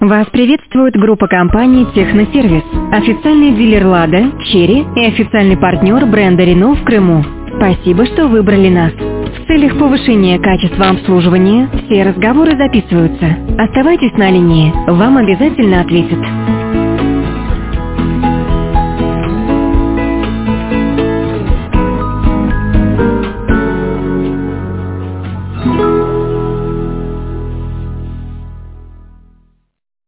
Вас приветствует группа компаний «Техносервис», официальный дилер «Лада», «Черри» и официальный партнер бренда «Рено» в Крыму. Спасибо, что выбрали нас. В целях повышения качества обслуживания все разговоры записываются. Оставайтесь на линии, вам обязательно ответят.